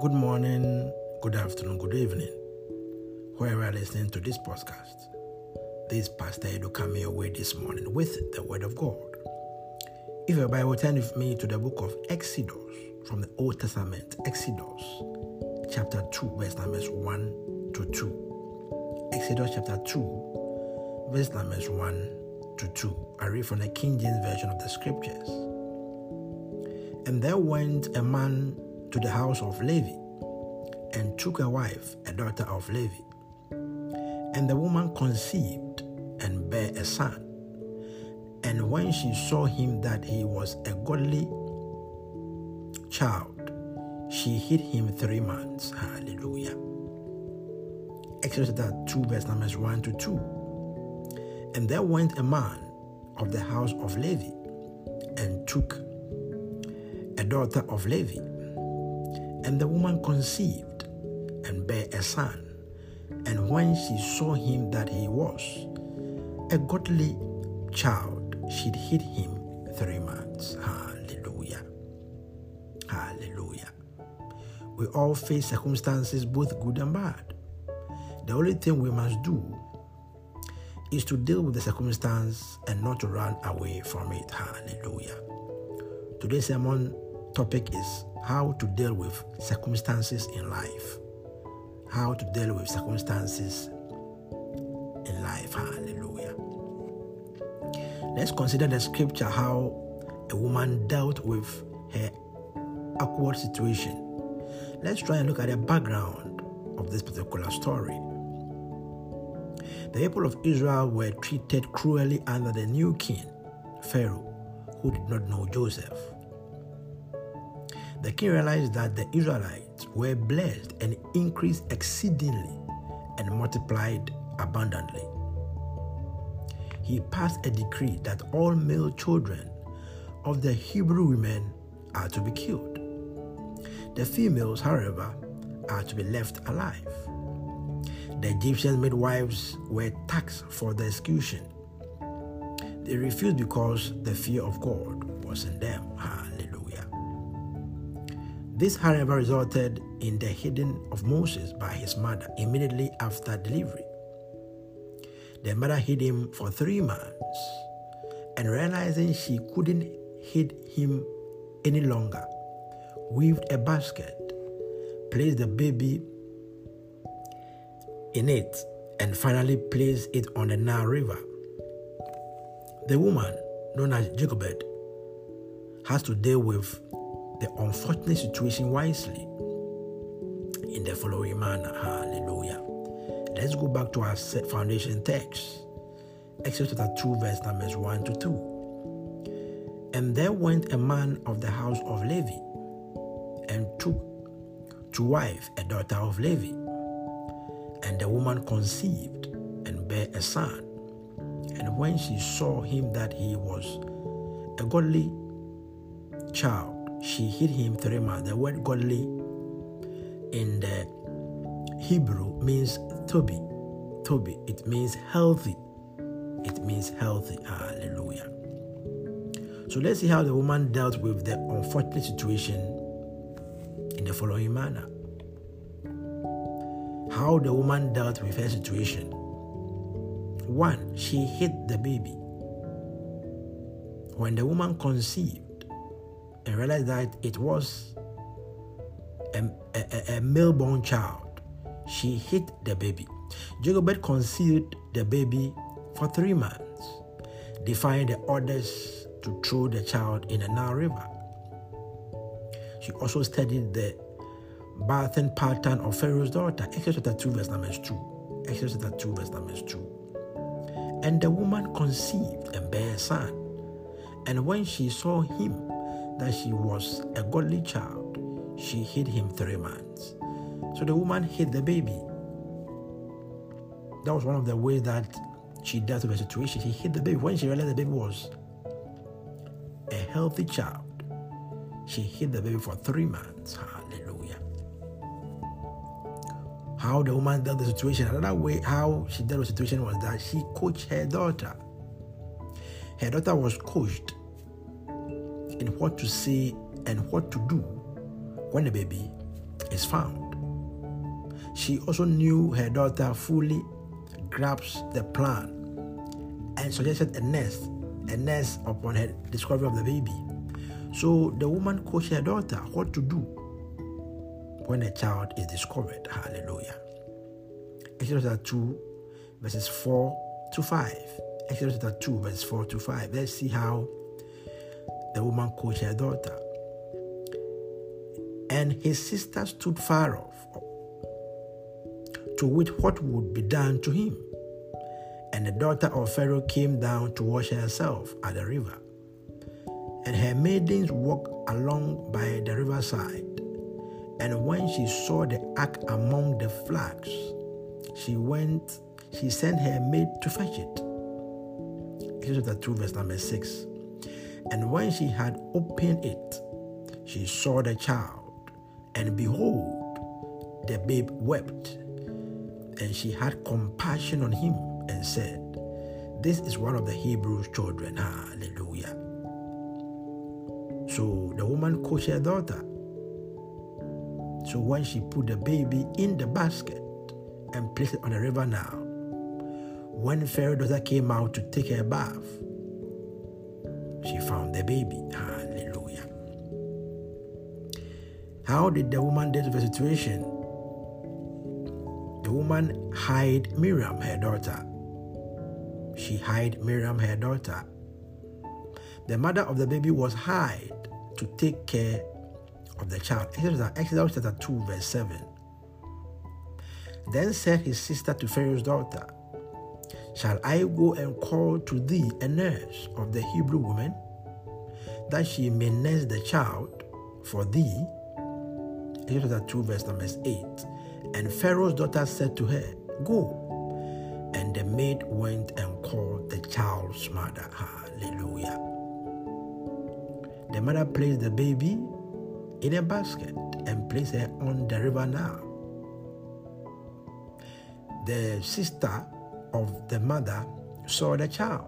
Good morning, good afternoon, good evening, wherever you are listening to this podcast. This is Pastor Edu coming your way this morning with the Word of God. If your Bible, turn with me to the book of Exodus from the Old Testament. Exodus chapter 2, verse numbers 1 to 2. Exodus chapter 2, verse numbers 1 to 2. I read from the King James Version of the Scriptures. And there went a man to the house of Levi, and took a wife, a daughter of Levi. And the woman conceived, and bare a son. And when she saw him that he was a godly child, she hid him 3 months. Hallelujah. Exodus 2, verse numbers 1 to 2. And there went a man of the house of Levi, and took a daughter of Levi. And the woman conceived, and bare a son. And when she saw him that he was a godly child, she hid him 3 months. Hallelujah. Hallelujah. We all face circumstances, both good and bad. The only thing we must do is to deal with the circumstance and not to run away from it. Hallelujah. Today's sermon topic is how to deal with circumstances in life. How to deal with circumstances in life. Hallelujah. Let's consider the scripture how a woman dealt with her awkward situation. Let's try and look at the background of this particular story. The people of Israel were treated cruelly under the new king, Pharaoh, who did not know Joseph. The king realized that the Israelites were blessed and increased exceedingly and multiplied abundantly. He passed a decree that all male children of the Hebrew women are to be killed. The females, however, are to be left alive. The Egyptian midwives were taxed for the execution. They refused because the fear of God was in them. Hallelujah. This, however, resulted in the hiding of Moses by his mother immediately after delivery. The mother hid him for 3 months, and realizing she couldn't hide him any longer, weaved a basket, placed the baby in it, and finally placed it on the Nile River. The woman, known as Jochebed, has to deal with the unfortunate situation wisely in the following manner. Hallelujah. Let's go back to our foundation text. Exodus 2, verse numbers 1 to 2. And there went a man of the house of Levi, and took to wife a daughter of Levi. And the woman conceived, and bare a son. And when she saw him that he was a godly child, she hid him 3 months. The word godly in the Hebrew means tobi. Tobi. It means healthy. It means healthy. Hallelujah. So let's see how the woman dealt with the unfortunate situation in the following manner. How the woman dealt with her situation. 1. She hid the baby. When the woman conceived and realized that it was a male-born child, she hid the baby. Jochebed concealed the baby for 3 months, defying the orders to throw the child in the Nile River. She also studied the birthing pattern of Pharaoh's daughter. Exodus 2, verse numbers 2. Exodus 2, verse numbers 2. And the woman conceived and bare a son. And when she saw him that she was a godly child, she hid him 3 months. So the woman hid the baby. That was one of the ways that she dealt with the situation. She hid the baby. When she realized the baby was a healthy child, she hid the baby for 3 months. Hallelujah. How the woman dealt with the situation. Another way how she dealt with the situation was that she coached her daughter. Her daughter was coached in what to say and what to do when the baby is found. She also knew her daughter fully grasped the plan and suggested a nest upon her discovery of the baby. So the woman coached her daughter what to do when a child is discovered. Hallelujah. Exodus 2, verses 4 to 5. Exodus 2, verses 4 to 5. Let's see how the woman coached her daughter. And his sister stood far off, to wit what would be done to him. And the daughter of Pharaoh came down to wash herself at the river. And her maidens walked along by the riverside. And when she saw the ark among the flags, she sent her maid to fetch it. Exodus 2, verse number 6. And when she had opened it, she saw the child, and behold, the babe wept. And she had compassion on him and said, "This is one of the Hebrews' children." Hallelujah. So the woman coached her daughter. So when she put the baby in the basket and placed it on the river Nile, when Pharaoh's daughter came out to take her bath, she found the baby. Hallelujah. How did the woman deal with the situation? The woman hid Miriam, her daughter. She hid Miriam, her daughter. The mother of the baby was hired to take care of the child. Exodus chapter 2, verse 7. Then said his sister to Pharaoh's daughter, "Shall I go and call to thee a nurse of the Hebrew women, that she may nurse the child for thee?" Exodus 2, verse number 8. And Pharaoh's daughter said to her, "Go." And the maid went and called the child's mother. Hallelujah. The mother placed the baby in a basket and placed her on the river Nile. The sister of the mother saw the child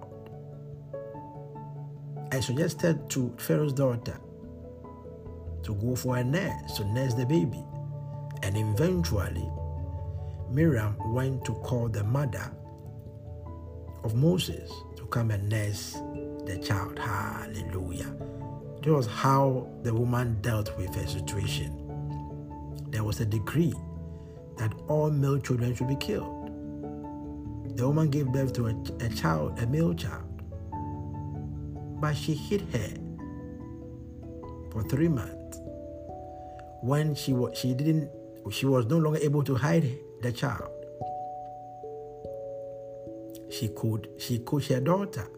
and suggested to Pharaoh's daughter to go for a nurse to nurse the baby. And eventually, Miriam went to call the mother of Moses to come and nurse the child. Hallelujah. That was how the woman dealt with her situation. There was a decree that all male children should be killed. The woman gave birth to a child, a male child, but she hid her for 3 months. When she was no longer able to hide the child, she coached her daughter,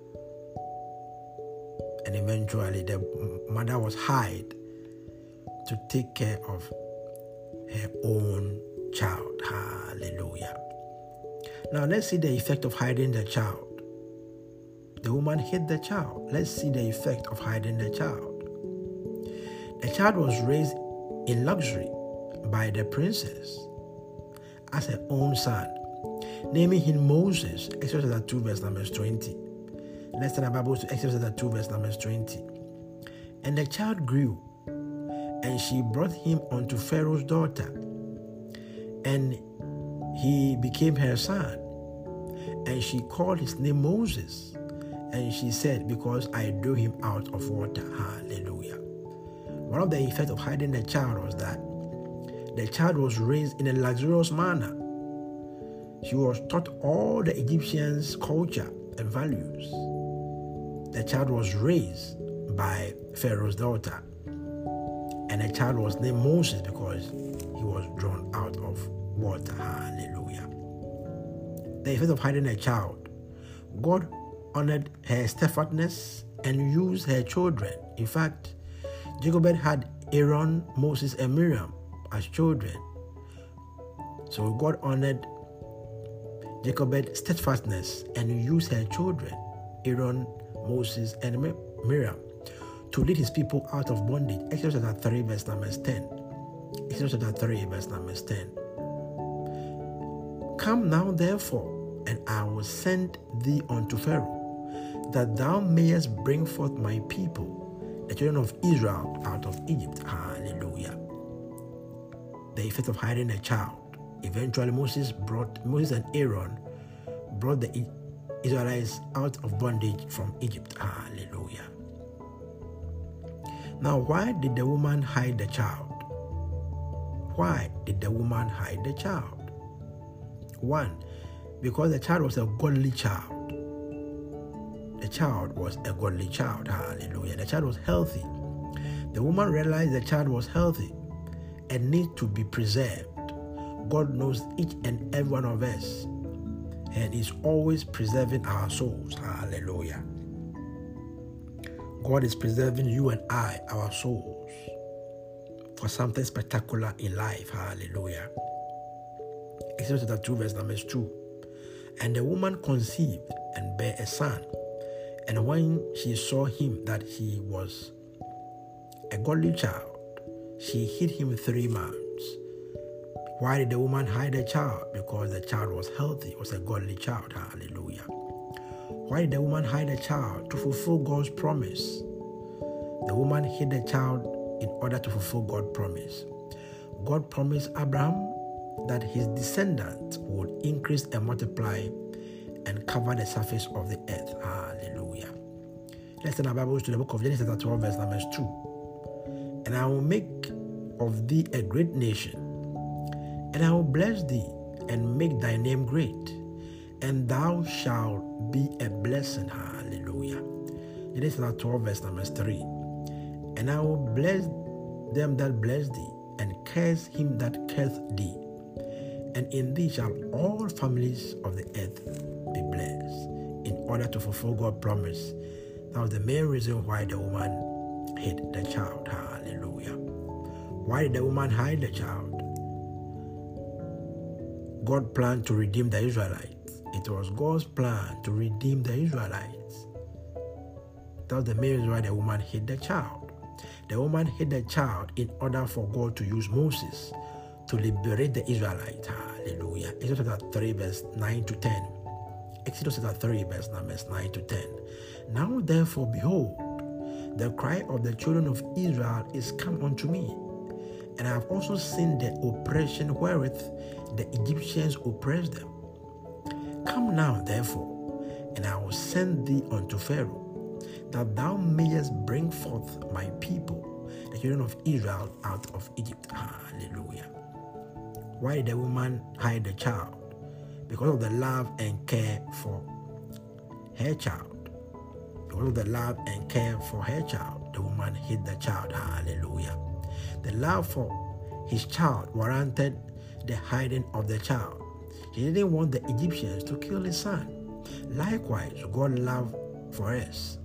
and eventually the mother was hired to take care of her own child. Hallelujah. Now let's see the effect of hiding the child. The woman hid the child. Let's see the effect of hiding the child. The child was raised in luxury by the princess as her own son, naming him Moses. Exodus 2, verse number 20. Let's turn our Bibles to Exodus 2, verse number 20. And the child grew, and she brought him unto Pharaoh's daughter, and he became her son. And she called his name Moses. And she said, "Because I drew him out of water." Hallelujah. One of the effects of hiding the child was that the child was raised in a luxurious manner. She was taught all the Egyptians' culture and values. The child was raised by Pharaoh's daughter. And the child was named Moses because he was drawn out of water. Hallelujah. The effect of hiding a child. God honored her steadfastness and used her children. In fact, Jochebed had Aaron, Moses, and Miriam as children. So God honored Jochebed's steadfastness and used her children, Aaron, Moses, and Miriam, to lead his people out of bondage. Exodus 3, verse number 10. Exodus 3, verse number 10. "Come now, therefore, and I will send thee unto Pharaoh, that thou mayest bring forth my people, the children of Israel, out of Egypt." Hallelujah. the effect of hiding a child. Eventually, Moses and Aaron brought the Israelites out of bondage from Egypt. Hallelujah. Now, why did the woman hide the child? Why did the woman hide the child? 1, because the child was a godly child. The child was a godly child. Hallelujah. The child was healthy. The woman realized the child was healthy and needs to be preserved. God knows each and every one of us and is always preserving our souls. Hallelujah. God is preserving you and I, our souls, for something spectacular in life. Hallelujah. Exodus chapter 2, verse number 2. And the woman conceived and bare a son. And when she saw him that he was a godly child, she hid him 3 months. Why did the woman hide the child? Because the child was healthy, was a godly child. Hallelujah. Why did the woman hide the child? To fulfill God's promise. The woman hid the child in order to fulfill God's promise. God promised Abraham that his descendants would increase and multiply and cover the surface of the earth. Hallelujah. Let's turn our Bibles to the book of Genesis 12, verse number 2. And I will make of thee a great nation, and I will bless thee and make thy name great, and thou shalt be a blessing. Hallelujah. Genesis 12, verse number 3. And I will bless them that bless thee, and curse him that curseth thee. And in thee shall all families of the earth be blessed. In order to fulfill God's promise. That was the main reason why the woman hid the child. Hallelujah. Why did the woman hide the child? God planned to redeem the Israelites. It was God's plan to redeem the Israelites. That was the main reason why the woman hid the child. The woman hid the child in order for God to use Moses to liberate the Israelites. Hallelujah. Exodus chapter 3, verse 9 to 10. Exodus chapter 3, verse numbers 9 to 10. Now therefore, behold, the cry of the children of Israel is come unto me, and I have also seen the oppression wherewith the Egyptians oppress them. Come now, therefore, and I will send thee unto Pharaoh, that thou mayest bring forth my people, the children of Israel, out of Egypt. Hallelujah. Why did the woman hide the child? Because of the love and care for her child. Because of the love and care for her child, the woman hid the child. Hallelujah. The love for his child warranted the hiding of the child. He didn't want the Egyptians to kill his son. Likewise, God's love for us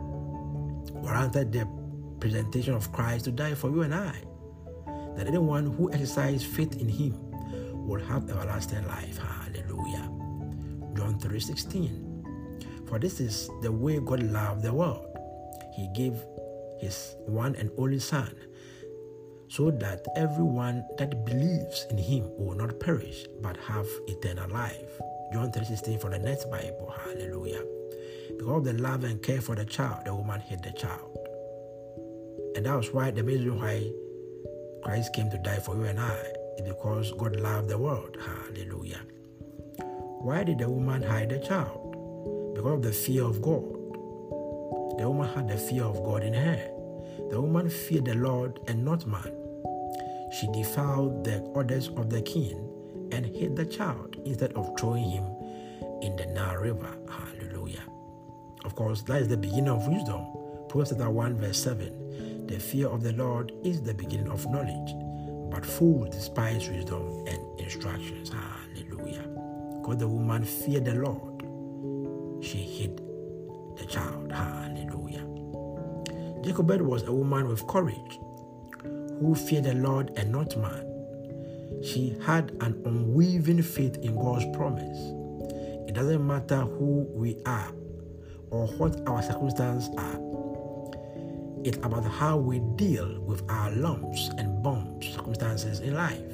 warranted the presentation of Christ to die for you and I, that anyone who exercises faith in him will have everlasting life. Hallelujah. John 3:16. For this is the way God loved the world. He gave his one and only Son, so that everyone that believes in him will not perish, but have eternal life. John 3:16 for the next Bible. Hallelujah. Because of the love and care for the child, the woman hid the child. And that was why the reason why Christ came to die for you and I is because God loved the world. Hallelujah. Why did the woman hide the child? Because of the fear of God. The woman had the fear of God in her. The woman feared the Lord and not man. She defiled the orders of the king and hid the child instead of throwing him in the Nile River. Hallelujah. Of course, that is the beginning of wisdom. Proverbs 1 verse 7. The fear of the Lord is the beginning of knowledge, but fools despise wisdom and instructions. Hallelujah. Because the woman feared the Lord, she hid the child. Hallelujah. Jochebed was a woman with courage who feared the Lord and not man. She had an unwavering faith in God's promise. It doesn't matter who we are or what our circumstances are. It's about how we deal with our lumps and bumps circumstances in life.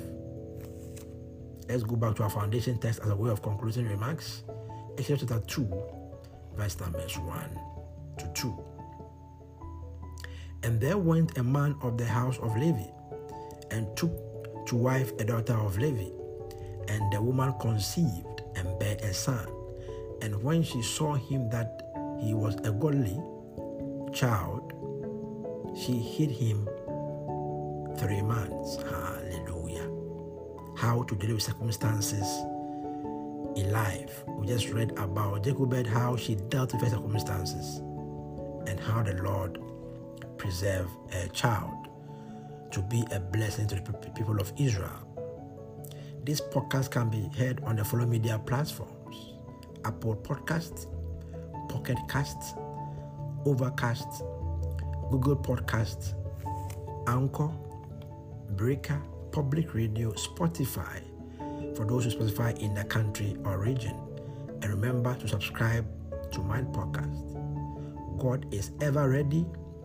Let's go back to our foundation text as a way of concluding remarks. Exodus chapter 2, verse numbers 1 to 2. And there went a man of the house of Levi, and took to wife a daughter of Levi. And the woman conceived and bare a son. And when she saw him that he was a godly child, she hid him 3 months. Hallelujah. How to deal with circumstances in life. We just read about Jochebed, how she dealt with her circumstances and how the Lord preserved a child to be a blessing to the people of Israel. This podcast can be heard on the following media platforms: Apple Podcasts, Pocket Casts, Overcast, Google Podcasts, Anchor, Breaker, Public Radio, Spotify, for those who Spotify in the country or region. And remember to subscribe to my podcast. God is ever ready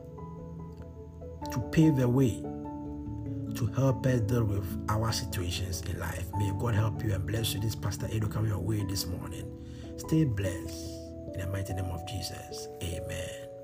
to pave the way to help us deal with our situations in life. May God help you and bless you. This Pastor Edo coming your way this morning. Stay blessed in the mighty name of Jesus. Amen.